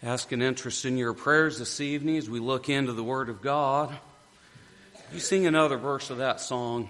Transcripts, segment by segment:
Ask an interest in your prayers this evening as we look into the Word of God. You sing another verse of that song.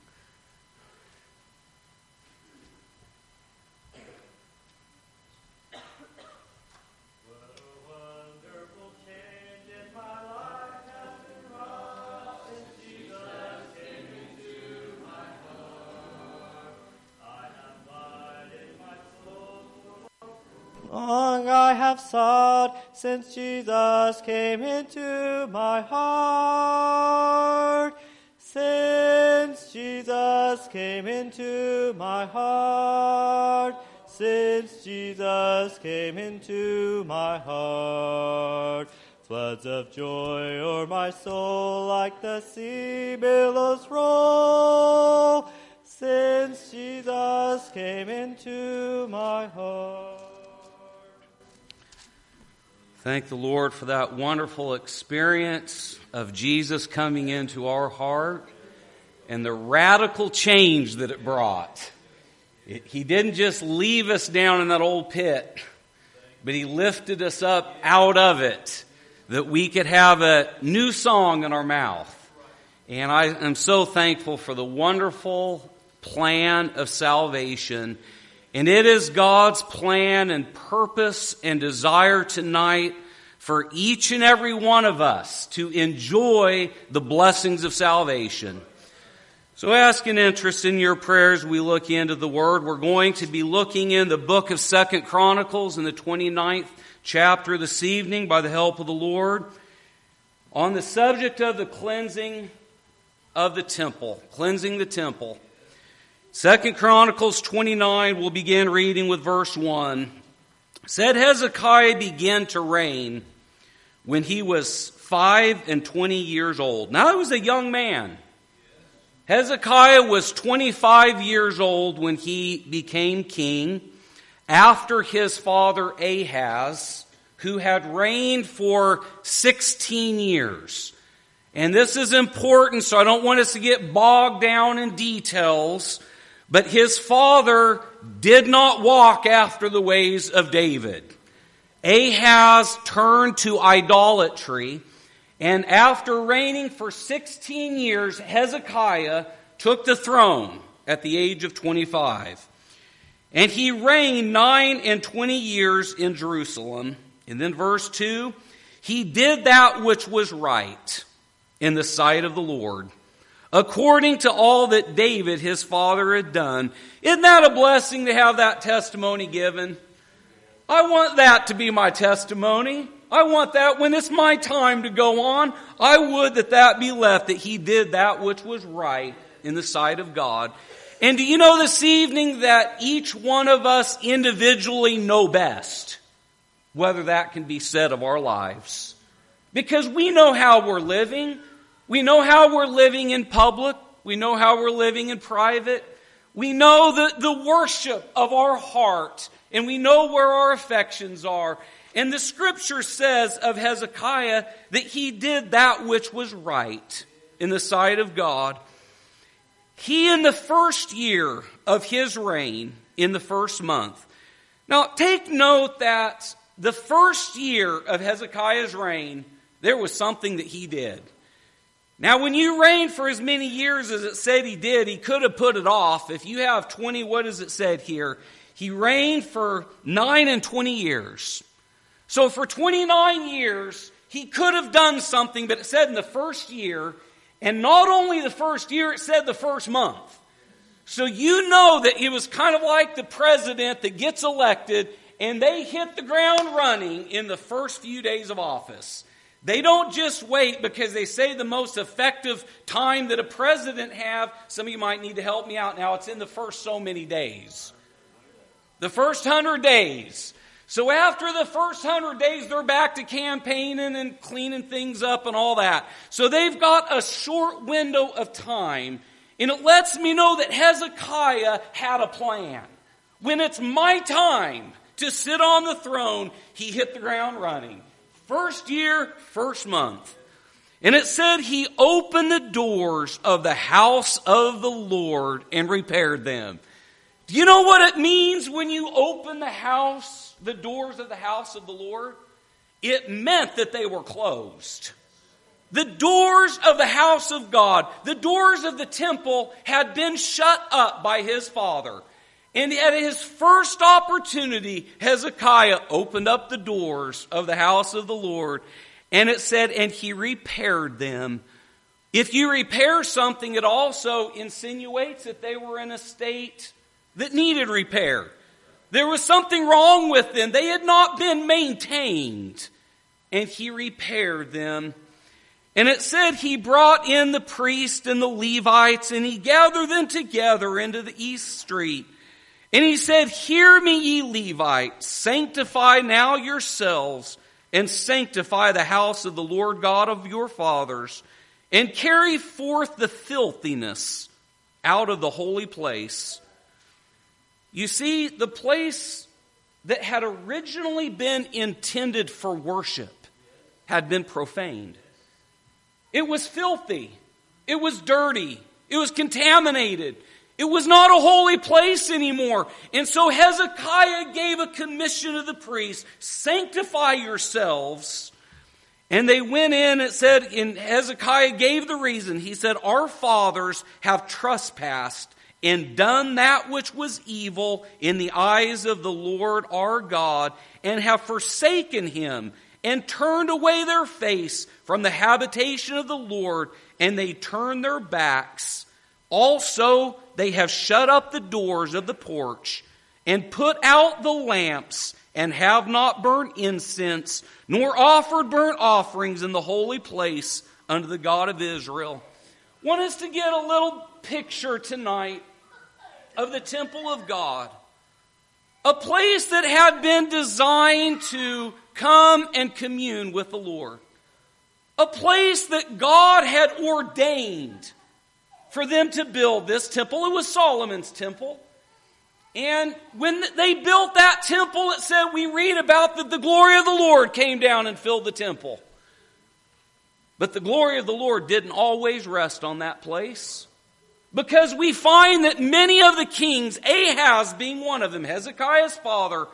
Long I have sought since Jesus came into my heart. Since Jesus came into my heart. Since Jesus came into my heart. Floods of joy o'er my soul like the sea billows roll. Since Jesus came into my heart. Thank the Lord for that wonderful experience of Jesus coming into our heart and the radical change that it brought. He didn't just leave us down in that old pit, but He lifted us up out of it that we could have a new song in our mouth. And I am so thankful for the wonderful plan of salvation. And it is God's plan and purpose and desire tonight for each and every one of us to enjoy the blessings of salvation. So ask an interest in your prayers. We look into the Word. We're going to be looking in the book of 2 Chronicles in the 29th chapter this evening by the help of the Lord on the subject of the cleansing of the temple. Cleansing the temple. 2 Chronicles 29, we'll begin reading with verse 1. Said Hezekiah began to reign when he was 25 years old. Now he was a young man. Hezekiah was 25 years old when he became king after his father Ahaz, who had reigned for 16 years. And this is important, so I don't want us to get bogged down in details. But his father did not walk after the ways of David. Ahaz turned to idolatry, and after reigning for 16 years, Hezekiah took the throne at the age of 25. And he reigned 29 years in Jerusalem. And then verse 2, he did that which was right in the sight of the Lord, according to all that David, his father, had done. Isn't that a blessing to have that testimony given? I want that to be my testimony. I want that when it's my time to go on. I would that be left, that he did that which was right in the sight of God. And do you know this evening that each one of us individually know best whether that can be said of our lives? Because we know how we're living. We know how we're living in public. We know how we're living in private. We know the worship of our heart. And we know where our affections are. And the Scripture says of Hezekiah that he did that which was right in the sight of God. He, in the first year of his reign, in the first month. Now, take note that the first year of Hezekiah's reign, there was something that he did. Now, when you reign for as many years as it said he did, he could have put it off. If you have 20, what does it said here? He reigned for 29 years. So for 29 years, he could have done something, but it said in the first year, and not only the first year, it said the first month. So you know that it was kind of like the president that gets elected, and they hit the ground running in the first few days of office. They don't just wait, because they say the most effective time that a president have, some of you might need to help me out now, it's in the first so many days. The first 100 days. So after the first 100 days, they're back to campaigning and cleaning things up and all that. So they've got a short window of time. And it lets me know that Hezekiah had a plan. When it's my time to sit on the throne, he hit the ground running. First year, first month. And it said he opened the doors of the house of the Lord and repaired them. Do you know what it means when you open the doors of the house of the Lord? it meant that they were closed. The doors of the house of God, the doors of the temple had been shut up by his father. And at his first opportunity, Hezekiah opened up the doors of the house of the Lord. And it said, and he repaired them. If you repair something, it also insinuates that they were in a state that needed repair. There was something wrong with them. They had not been maintained. And he repaired them. And it said he brought in the priests and the Levites, and he gathered them together into the east street. And he said, hear me, ye Levites, sanctify now yourselves, and sanctify the house of the Lord God of your fathers, and carry forth the filthiness out of the holy place. You see, the place that had originally been intended for worship had been profaned. It was filthy. It was dirty. It was contaminated. It was not a holy place anymore. And so Hezekiah gave a commission to the priests, sanctify yourselves. And they went in, it said, and Hezekiah gave the reason. He said, our fathers have trespassed and done that which was evil in the eyes of the Lord our God, and have forsaken him, and turned away their face from the habitation of the Lord, and they turned their backs. Also, they have shut up the doors of the porch, and put out the lamps, and have not burned incense, nor offered burnt offerings in the holy place unto the God of Israel. I want us to get a little picture tonight of the temple of God. A place that had been designed to come and commune with the Lord. A place that God had ordained for them to build this temple. It was Solomon's temple. And when they built that temple, it said, we read about that the glory of the Lord came down and filled the temple. But the glory of the Lord didn't always rest on that place. Because we find that many of the kings, Ahaz being one of them, Hezekiah's father,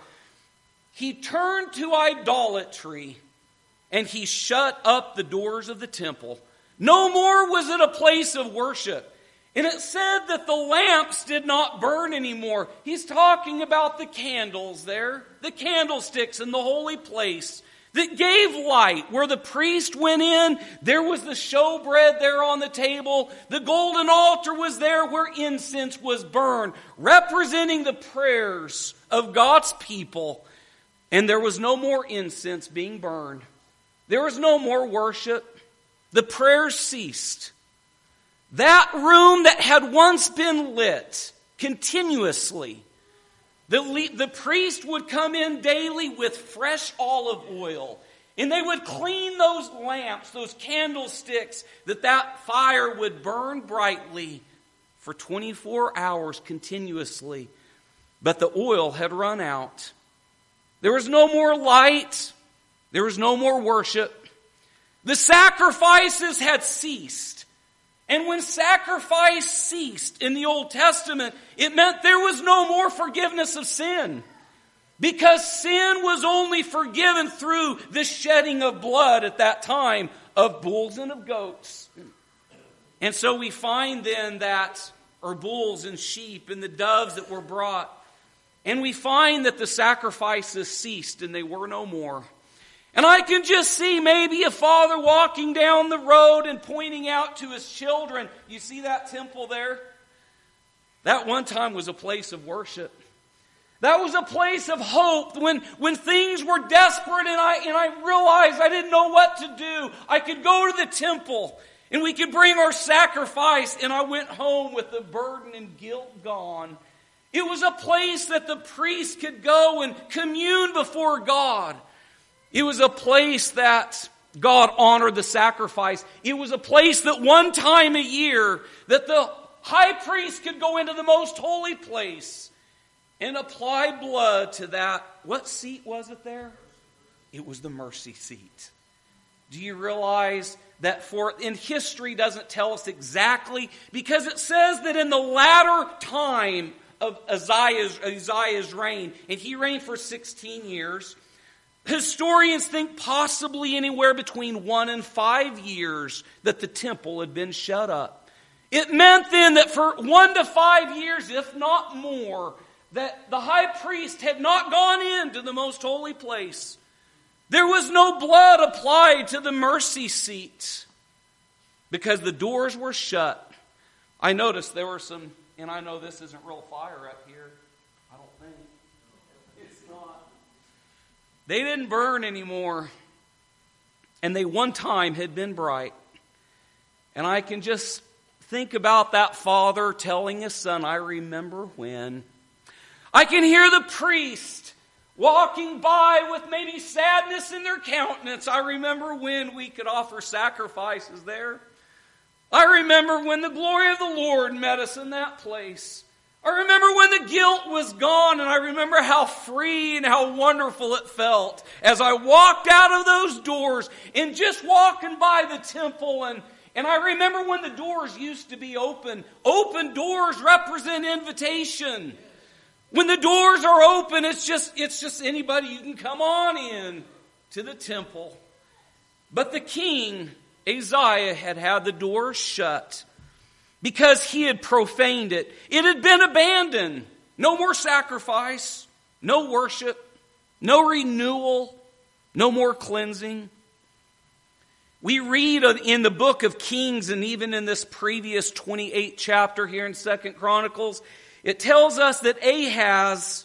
he turned to idolatry and he shut up the doors of the temple. No more was it a place of worship. And it said that the lamps did not burn anymore. He's talking about the candles there, the candlesticks in the holy place that gave light. Where the priest went in, there was the showbread there on the table. The golden altar was there where incense was burned, representing the prayers of God's people. And there was no more incense being burned. There was no more worship. The prayers ceased. That room that had once been lit continuously, the priest would come in daily with fresh olive oil. And they would clean those lamps, those candlesticks, that fire would burn brightly for 24 hours continuously. But the oil had run out. There was no more light. There was no more worship. The sacrifices had ceased. And when sacrifice ceased in the Old Testament, it meant there was no more forgiveness of sin. Because sin was only forgiven through the shedding of blood at that time of bulls and of goats. And so we find then that, or bulls and sheep and the doves that were brought, and we find that the sacrifices ceased and they were no more. And I can just see maybe a father walking down the road and pointing out to his children, you see that temple there? That one time was a place of worship. That was a place of hope when things were desperate and I realized I didn't know what to do. I could go to the temple and we could bring our sacrifice, and I went home with the burden and guilt gone. It was a place that the priest could go and commune before God. It was a place that God honored the sacrifice. It was a place that one time a year that the high priest could go into the most holy place and apply blood to that. What seat was it there? It was the mercy seat. Do you realize that in history doesn't tell us exactly, because it says that in the latter time of Uzziah's reign, and he reigned for 16 years, Historians think possibly anywhere between 1 and 5 years that the temple had been shut up. It meant then that for 1 to 5 years, if not more, that the high priest had not gone into the most holy place. There was no blood applied to the mercy seat because the doors were shut. I noticed there were some, and I know this isn't real fire up here. I don't think. It's not. They didn't burn anymore. And they one time had been bright. And I can just think about that father telling his son, I remember when. I can hear the priest walking by with maybe sadness in their countenance. I remember when we could offer sacrifices there. I remember when the glory of the Lord met us in that place. I remember when the guilt was gone, and I remember how free and how wonderful it felt as I walked out of those doors and just walking by the temple. And I remember when the doors used to be open. Open doors represent invitation. When the doors are open, it's just anybody, you can come on in to the temple. But the king, Uzziah, had the doors shut because he had profaned it. It had been abandoned. No more sacrifice, no worship, no renewal, no more cleansing. We read in the book of Kings, and even in this previous 28th chapter here in 2 Chronicles, it tells us that Ahaz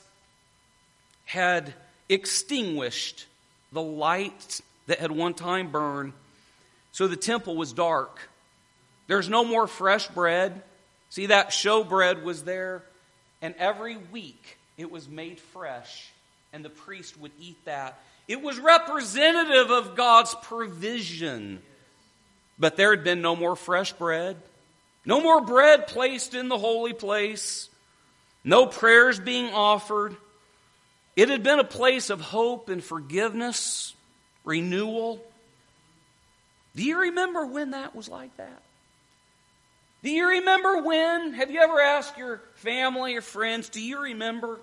had extinguished the light that had one time burned. So the temple was dark. There's no more fresh bread. See, that show bread was there. And every week it was made fresh. And the priest would eat that. It was representative of God's provision. But there had been no more fresh bread. No more bread placed in the holy place. No prayers being offered. It had been a place of hope and forgiveness, renewal. Do you remember when that was like that? Do you remember when? Have you ever asked your family or friends, do you remember?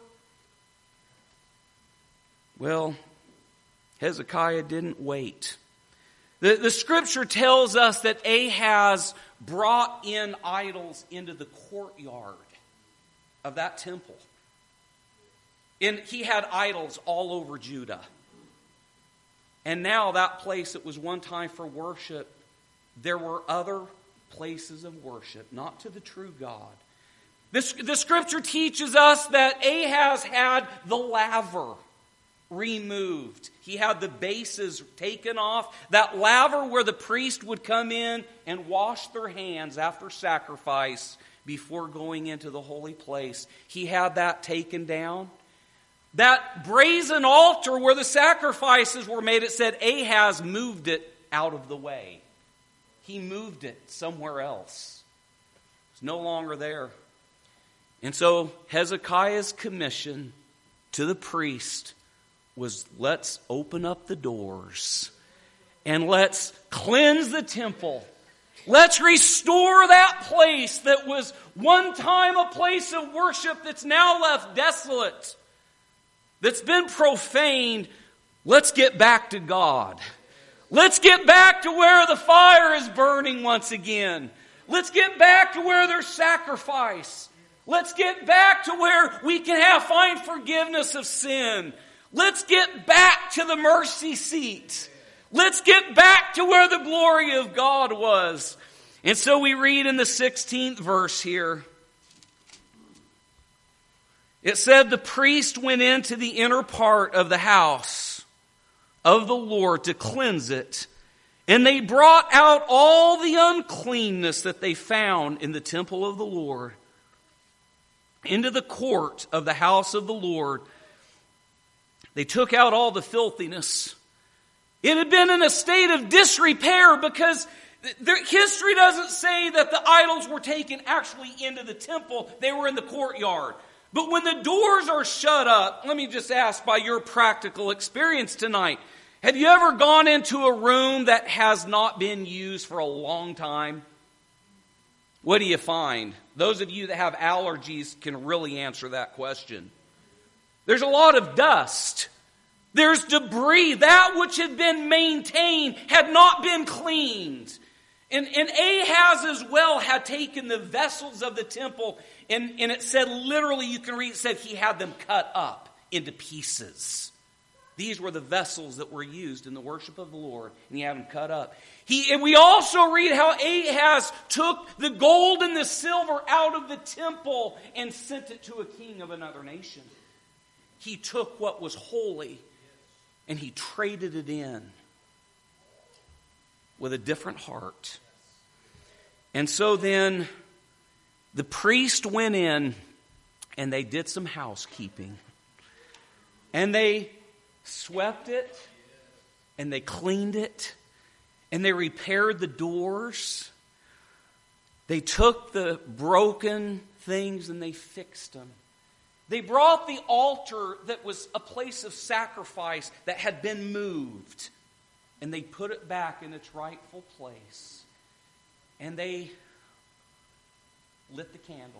Well, Hezekiah didn't wait. The scripture tells us that Ahaz brought in idols into the courtyard of that temple. And he had idols all over Judah. And now that place that was one time for worship, there were other places of worship, not to the true God. The scripture teaches us that Ahaz had the laver removed. He had the bases taken off. That laver where the priest would come in and wash their hands after sacrifice before going into the holy place. He had that taken down. That brazen altar where the sacrifices were made, it said Ahaz moved it out of the way. He moved it somewhere else. It's no longer there. And so Hezekiah's commission to the priest was, let's open up the doors and let's cleanse the temple. Let's restore that place that was one time a place of worship that's now left desolate, that's been profaned. Let's get back to God. Let's get back to where the fire is burning once again. Let's get back to where there's sacrifice. Let's get back to where we can find forgiveness of sin. Let's get back to the mercy seat. Let's get back to where the glory of God was. And so we read in the 16th verse here. It said, the priest went into the inner part of the house of the Lord to cleanse it. And they brought out all the uncleanness that they found in the temple of the Lord into the court of the house of the Lord. They took out all the filthiness. It had been in a state of disrepair because history doesn't say that the idols were taken actually into the temple. They were in the courtyard. But when the doors are shut up, let me just ask by your practical experience tonight, have you ever gone into a room that has not been used for a long time? What do you find? Those of you that have allergies can really answer that question. There's a lot of dust. There's debris. That which had been maintained had not been cleaned. And Ahaz as well had taken the vessels of the temple, and it said, literally, you can read, it said he had them cut up into pieces. These were the vessels that were used in the worship of the Lord, and he had them cut up. And we also read how Ahaz took the gold and the silver out of the temple and sent it to a king of another nation. He took what was holy and he traded it in with a different heart. And so then the priest went in and they did some housekeeping. And they swept it, and they cleaned it, and they repaired the doors. They took the broken things and they fixed them. They brought the altar that was a place of sacrifice that had been moved, and they put it back in its rightful place. And they lit the candles.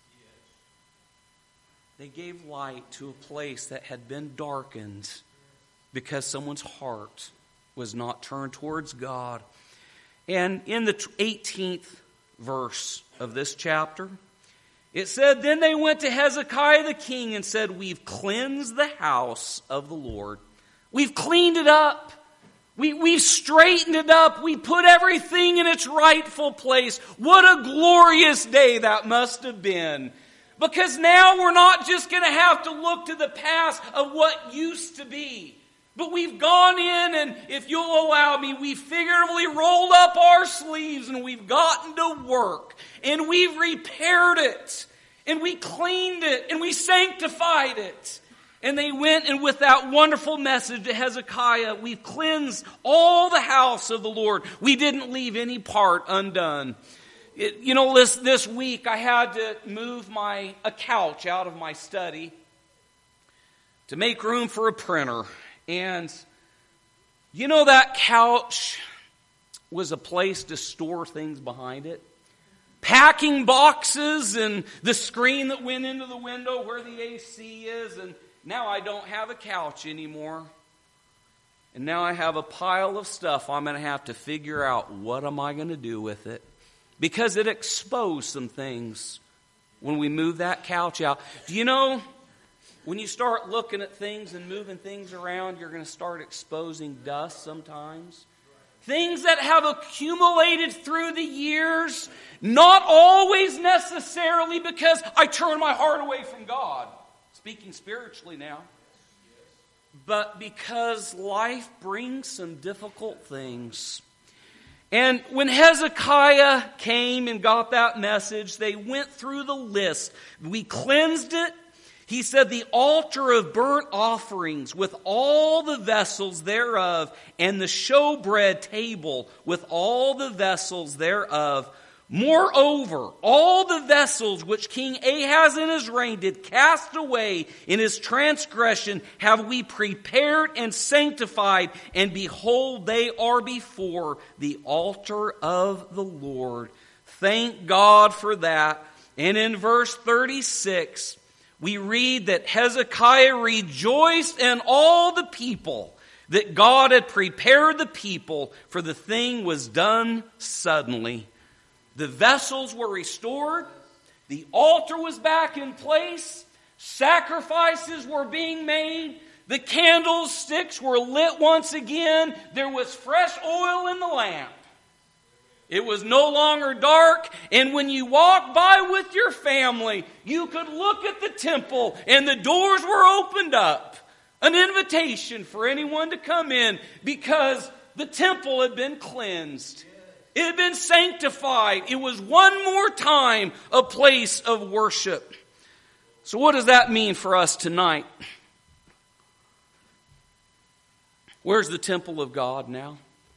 They gave light to a place that had been darkened because someone's heart was not turned towards God. And in the 18th verse of this chapter, it said, then they went to Hezekiah the king and said, we've cleansed the house of the Lord. We've cleaned it up. We've straightened it up. We put everything in its rightful place. What a glorious day that must have been. Because now we're not just going to have to look to the past of what used to be. But we've gone in, and if you'll allow me, we figuratively rolled up our sleeves and we've gotten to work. And we've repaired it. And we cleaned it. And we sanctified it. And they went, and with that wonderful message to Hezekiah, we've cleansed all the house of the Lord. We didn't leave any part undone. This week I had to move a couch out of my study to make room for a printer. And that couch was a place to store things behind it. Packing boxes and the screen that went into the window where the AC is. And now I don't have a couch anymore. And now I have a pile of stuff I'm going to have to figure out what am I going to do with it. Because it exposed some things when we moved that couch out. Do you know, when you start looking at things and moving things around, you're going to start exposing dust sometimes. Things that have accumulated through the years, not always necessarily because I turn my heart away from God, speaking spiritually now, but because life brings some difficult things. And when Hezekiah came and got that message, they went through the list. We cleansed it. He said the altar of burnt offerings with all the vessels thereof, and the showbread table with all the vessels thereof. Moreover, all the vessels which King Ahaz in his reign did cast away in his transgression have we prepared and sanctified, and behold, they are before the altar of the Lord. Thank God for that. And in verse 36, we read that Hezekiah rejoiced in all the people that God had prepared the people, for the thing was done suddenly. The vessels were restored. The altar was back in place. Sacrifices were being made. The candlesticks were lit once again. There was fresh oil in the lamp. It was no longer dark. And when you walked by with your family, you could look at the temple and the doors were opened up. An invitation for anyone to come in because the temple had been cleansed. It had been sanctified. It was one more time a place of worship. So what does that mean for us tonight? Where's the temple of God now?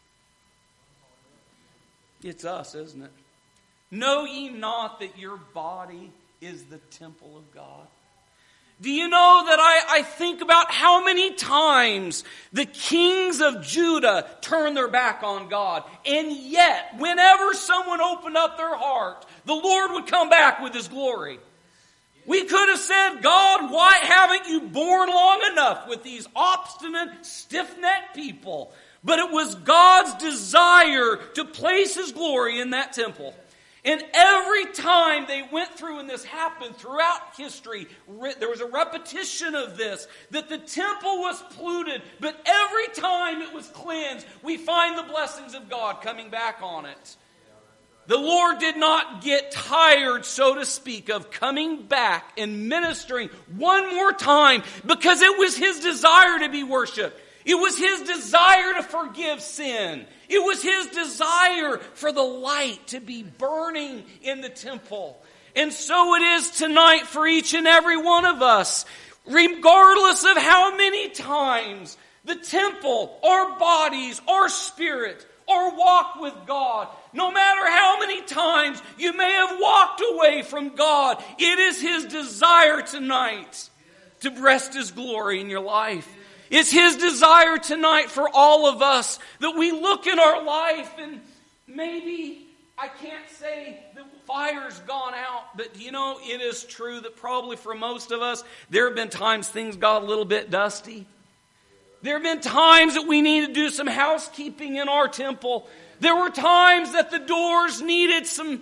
It's us, isn't it? Know ye not that your body is the temple of God? Do you know that I think about how many times the kings of Judah turned their back on God, and yet whenever someone opened up their heart, the Lord would come back with His glory. We could have said, God, why haven't you borne long enough with these obstinate, stiff-necked people? But it was God's desire to place His glory in that temple. And every time they went through, and this happened throughout history, there was a repetition of this, that the temple was polluted, but every time it was cleansed, we find the blessings of God coming back on it. The Lord did not get tired, so to speak, of coming back and ministering one more time, because it was His desire to be worshiped. It was His desire to forgive sin. It was His desire for the light to be burning in the temple. And so it is tonight for each and every one of us. Regardless of how many times the temple, our bodies, our spirit, our walk with God, no matter how many times you may have walked away from God, it is His desire tonight to rest His glory in your life. It's His desire tonight for all of us that we look in our life, and maybe I can't say the fire's gone out, but it is true that probably for most of us, there have been times things got a little bit dusty. There have been times that we need to do some housekeeping in our temple. There were times that the doors needed some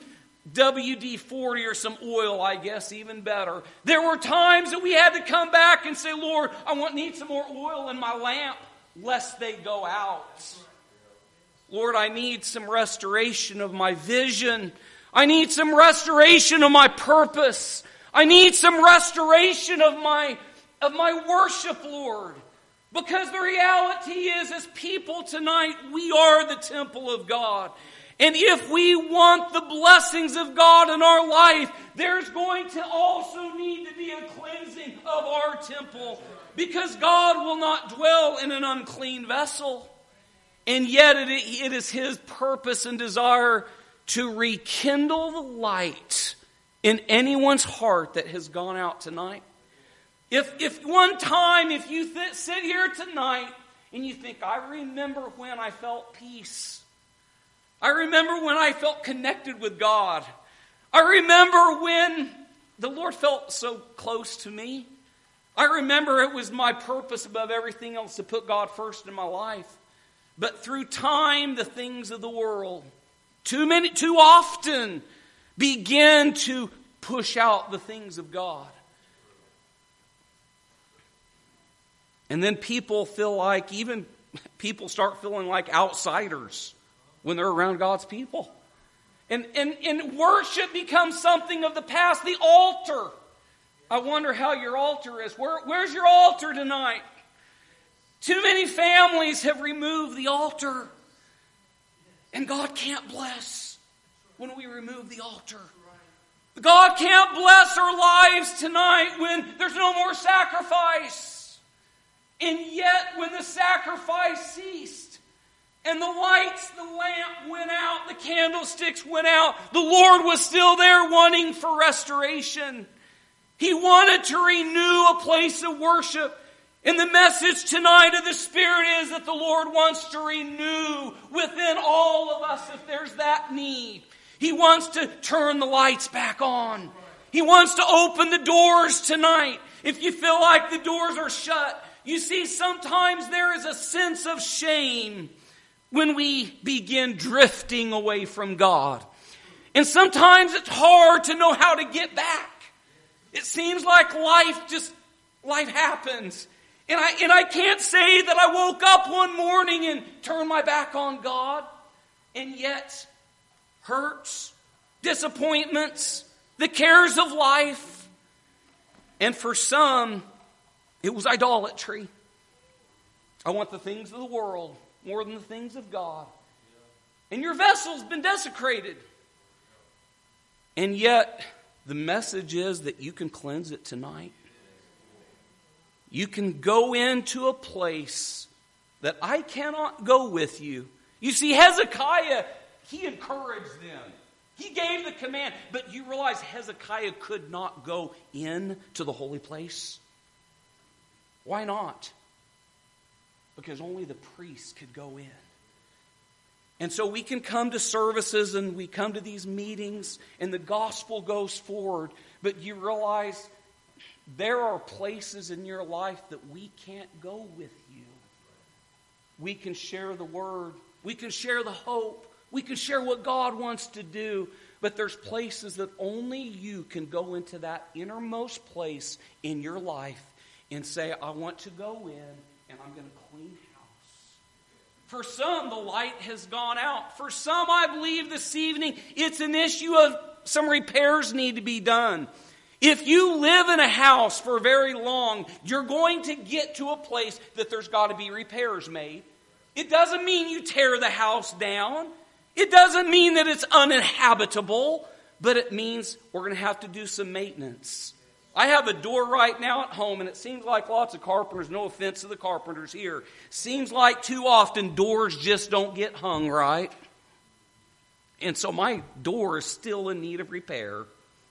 WD-40 or some oil, I guess, even better. There were times that we had to come back and say, Lord, need some more oil in my lamp, lest they go out. Lord, I need some restoration of my vision. I need some restoration of my purpose. I need some restoration of my worship, Lord. Because the reality is, as people tonight, we are the temple of God. And if we want the blessings of God in our life, there's going to also need to be a cleansing of our temple. Because God will not dwell in an unclean vessel. And yet it is His purpose and desire to rekindle the light in anyone's heart that has gone out tonight. If one time, if you sit here tonight and you think, I remember when I felt peace. I remember when I felt connected with God. I remember when the Lord felt so close to me. I remember it was my purpose above everything else to put God first in my life. But through time, the things of the world, too often, begin to push out the things of God. And then people start feeling like outsiders when they're around God's people. And worship becomes something of the past. The altar. I wonder how your altar is. Where's your altar tonight? Too many families have removed the altar. And God can't bless when we remove the altar. God can't bless our lives tonight when there's no more sacrifice. And yet, when the sacrifice ceased, and the lights, the lamp went out, the candlesticks went out, the Lord was still there wanting for restoration. He wanted to renew a place of worship. And the message tonight of the Spirit is that the Lord wants to renew within all of us if there's that need. He wants to turn the lights back on. He wants to open the doors tonight. If you feel like the doors are shut, you see, sometimes there is a sense of shame when we begin drifting away from God. And sometimes it's hard to know how to get back. It seems like life happens. And I can't say that I woke up one morning and turned my back on God. And yet, hurts, disappointments, the cares of life. And for some, it was idolatry. I want the things of the world more than the things of God. And your vessel's been desecrated. And yet, the message is that you can cleanse it tonight. You can go into a place that I cannot go with you. You see, Hezekiah, he encouraged them. He gave the command. But you realize Hezekiah could not go into the holy place? Why not? Because only the priests could go in. And so we can come to services and we come to these meetings and the gospel goes forward. But you realize there are places in your life that we can't go with you. We can share the word. We can share the hope. We can share what God wants to do. But there's places that only you can go into that innermost place in your life and say, I want to go in and I'm going to clean house. For some, the light has gone out. For some, I believe this evening, it's an issue of some repairs need to be done. If you live in a house for very long, you're going to get to a place that there's got to be repairs made. It doesn't mean you tear the house down. It doesn't mean that it's uninhabitable, but it means we're going to have to do some maintenance. I have a door right now at home, and it seems like lots of carpenters, no offense to the carpenters here, seems like too often doors just don't get hung right. And so my door is still in need of repair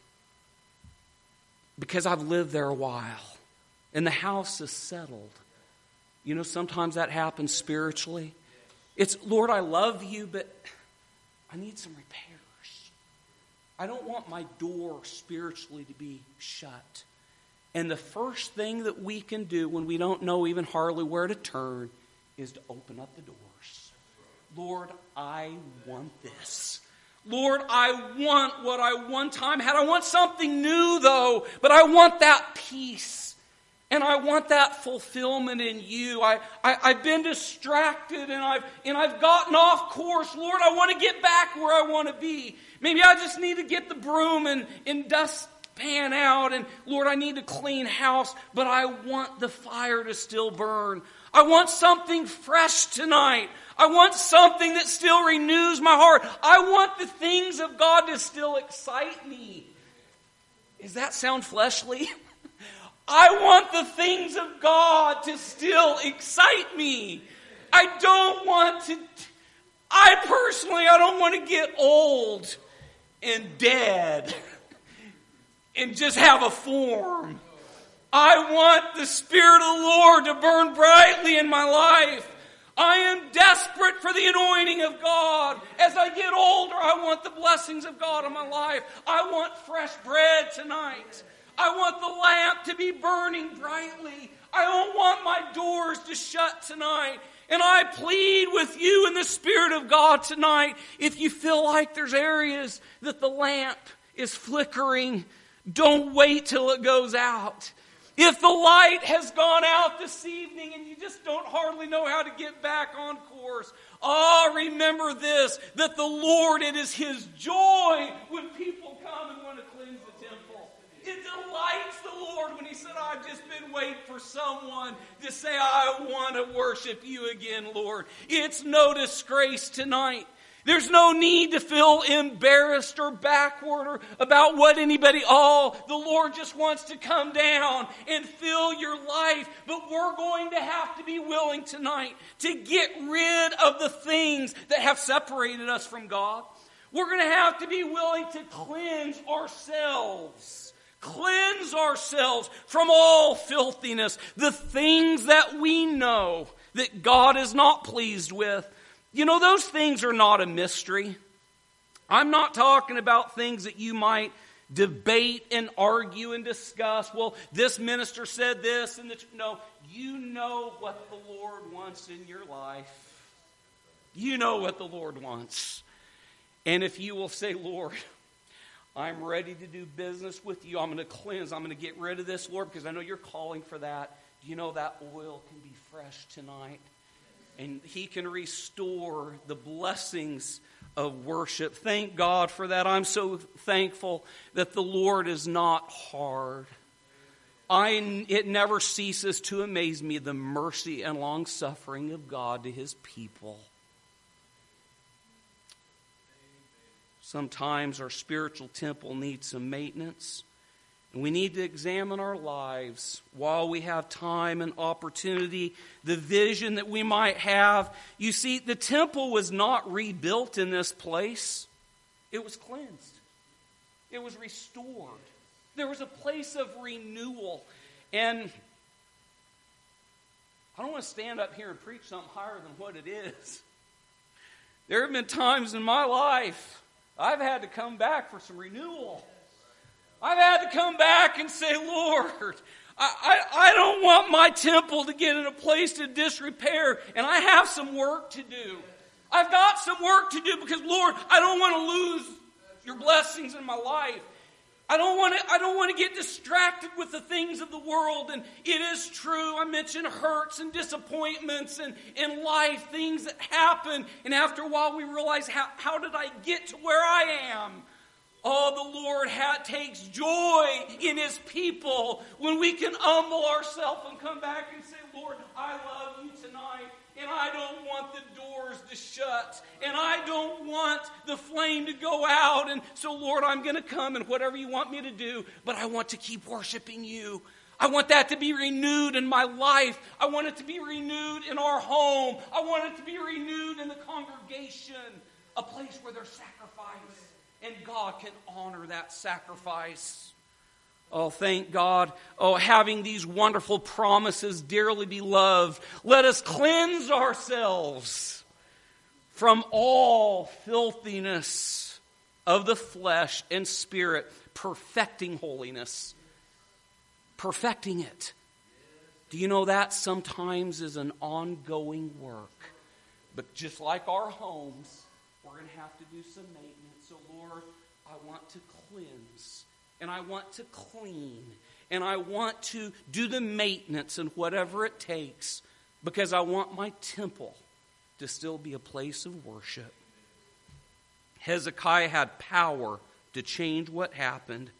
because I've lived there a while, and the house is settled. You know, sometimes that happens spiritually. It's, Lord, I love you, but I need some repairs. I don't want my door spiritually to be shut. And the first thing that we can do when we don't know even hardly where to turn is to open up the doors. Lord, I want this. Lord, I want what I one time had. I want something new, though, but I want that peace. And I want that fulfillment in you. I've been distracted and I've gotten off course. Lord, I want to get back where I want to be. Maybe I just need to get the broom and dustpan out. And Lord, I need to clean house. But I want the fire to still burn. I want something fresh tonight. I want something that still renews my heart. I want the things of God to still excite me. Does that sound fleshly? I want the things of God to still excite me. I don't want to get old and dead and just have a form. I want the Spirit of the Lord to burn brightly in my life. I am desperate for the anointing of God. As I get older, I want the blessings of God in my life. I want fresh bread tonight. I want the lamp to be burning brightly. I don't want my doors to shut tonight. And I plead with you in the Spirit of God tonight, if you feel like there's areas that the lamp is flickering, don't wait till it goes out. If the light has gone out this evening and you just don't hardly know how to get back on course, remember this, that the Lord, it is His joy when people come and want to cleanse the temple. It delights the Lord when He said, I've just been waiting for someone to say, I want to worship you again, Lord. It's no disgrace tonight. There's no need to feel embarrassed or backward or about what anybody, the Lord just wants to come down and fill your life. But we're going to have to be willing tonight to get rid of the things that have separated us from God. We're going to have to be willing to cleanse ourselves. Cleanse ourselves from all filthiness. The things that we know that God is not pleased with. You know, those things are not a mystery. I'm not talking about things that you might debate and argue and discuss. Well, this minister said this and that. No, you know what the Lord wants in your life. You know what the Lord wants. And if you will say, Lord, I'm ready to do business with you. I'm going to cleanse. I'm going to get rid of this, Lord, because I know you're calling for that. Do you know that oil can be fresh tonight? And He can restore the blessings of worship. Thank God for that. I'm so thankful that the Lord is not hard. It never ceases to amaze me, the mercy and long suffering of God to His people. Sometimes our spiritual temple needs some maintenance. And we need to examine our lives while we have time and opportunity, the vision that we might have. You see, the temple was not rebuilt in this place. It was cleansed. It was restored. There was a place of renewal. And I don't want to stand up here and preach something higher than what it is. There have been times in my life I've had to come back for some renewal. I've had to come back and say, Lord, I don't want my temple to get in a place of disrepair, and I have some work to do. I've got some work to do because, Lord, I don't want to lose your blessings in my life. I don't want to get distracted with the things of the world. And it is true, I mentioned hurts and disappointments and in life, things that happen. And after a while we realize, how did I get to where I am? Oh, the Lord takes joy in His people when we can humble ourselves and come back and say, Lord, I love you tonight. And I don't want the doors to shut. And I don't want the flame to go out. And so, Lord, I'm going to come and whatever you want me to do. But I want to keep worshiping you. I want that to be renewed in my life. I want it to be renewed in our home. I want it to be renewed in the congregation. A place where there's sacrifice. And God can honor that sacrifice. Oh, thank God. Oh, having these wonderful promises, dearly beloved, let us cleanse ourselves from all filthiness of the flesh and spirit, perfecting holiness. Perfecting it. Do you know that sometimes is an ongoing work? But just like our homes, we're going to have to do some maintenance. So, Lord, I want to cleanse. And I want to clean. And I want to do the maintenance and whatever it takes. Because I want my temple to still be a place of worship. Hezekiah had power to change what happened.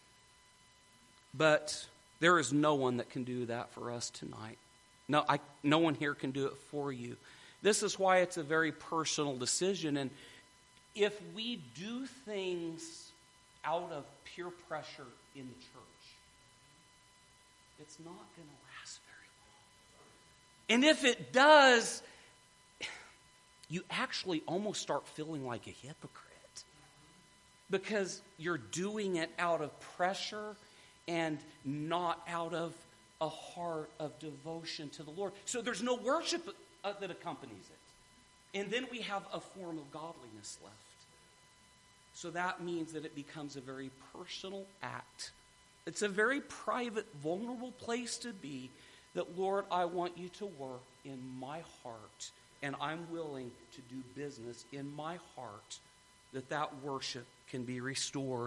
But there is no one that can do that for us tonight. No one here can do it for you. This is why it's a very personal decision. And if we do things out of peer pressure in the church, it's not going to last very long. And if it does, you actually almost start feeling like a hypocrite because you're doing it out of pressure and not out of a heart of devotion to the Lord. So there's no worship that accompanies it. And then we have a form of godliness left. So that means that it becomes a very personal act. It's a very private, vulnerable place to be that, Lord, I want you to work in my heart, and I'm willing to do business in my heart that worship can be restored.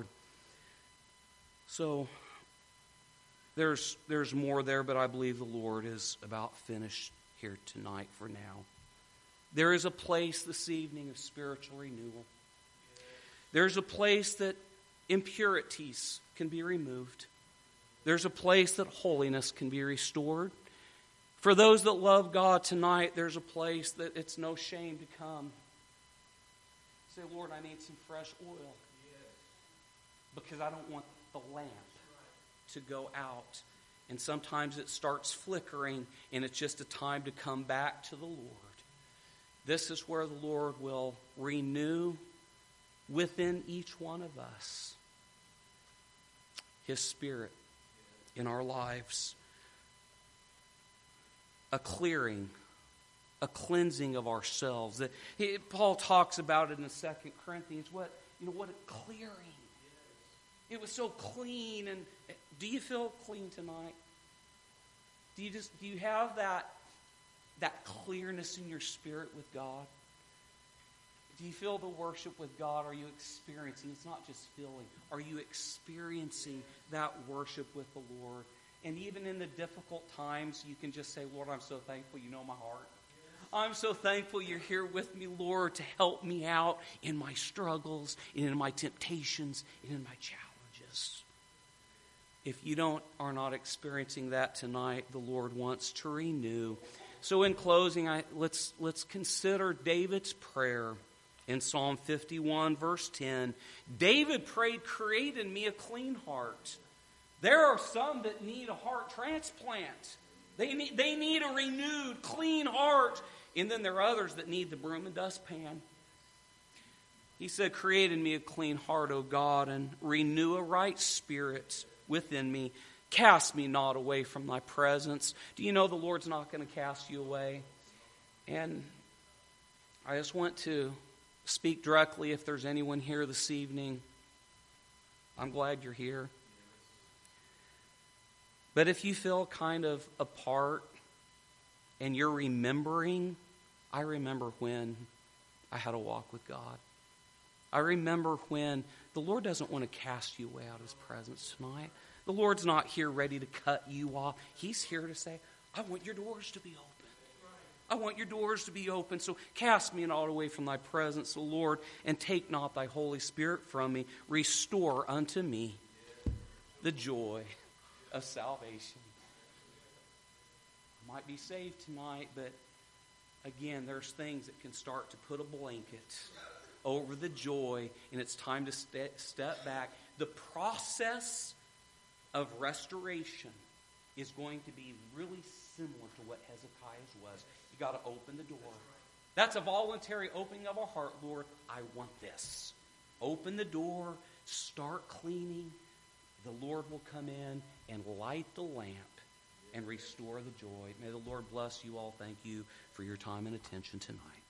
So there's more there, but I believe the Lord is about finished here tonight for now. There is a place this evening of spiritual renewal. There's a place that impurities can be removed. There's a place that holiness can be restored. For those that love God tonight, there's a place that it's no shame to come. Say, Lord, I need some fresh oil. Because I don't want the lamp to go out. And sometimes it starts flickering, and it's just a time to come back to the Lord. This is where the Lord will renew within each one of us His Spirit in our lives. A clearing, a cleansing of ourselves. Paul talks about it in 2 Corinthians. What a clearing. It was so clean. And do you feel clean tonight? Do you have that clearness in your spirit with God? Do you feel the worship with God? Are you experiencing? It's not just feeling. Are you experiencing that worship with the Lord? And even in the difficult times, you can just say, Lord, I'm so thankful you know my heart. I'm so thankful you're here with me, Lord, to help me out in my struggles, and in my temptations, and in my challenges. If you are not experiencing that tonight, the Lord wants to renew. So in closing, let's consider David's prayer. In Psalm 51, verse 10, David prayed, create in me a clean heart. There are some that need a heart transplant. They need a renewed, clean heart. And then there are others that need the broom and dustpan. He said, create in me a clean heart, O God, and renew a right spirit within me. Cast me not away from thy presence. Do you know the Lord's not going to cast you away? And I just want to speak directly if there's anyone here this evening. I'm glad you're here. But if you feel kind of apart and you're remembering, I remember when I had a walk with God. I remember when the Lord doesn't want to cast you away out of His presence tonight. The Lord's not here ready to cut you off. He's here to say, I want your doors to be open. I want your doors to be open. So cast me not away from thy presence, O Lord, and take not thy Holy Spirit from me. Restore unto me the joy of salvation. I might be saved tonight, but again, there's things that can start to put a blanket over the joy, and it's time to step back. The process of restoration is going to be really similar to what Hezekiah's was. You got to open the door. That's a voluntary opening of our heart. Lord, I want this. Open the door. Start cleaning. The Lord will come in and light the lamp and restore the joy. May the Lord bless you all. Thank you for your time and attention tonight.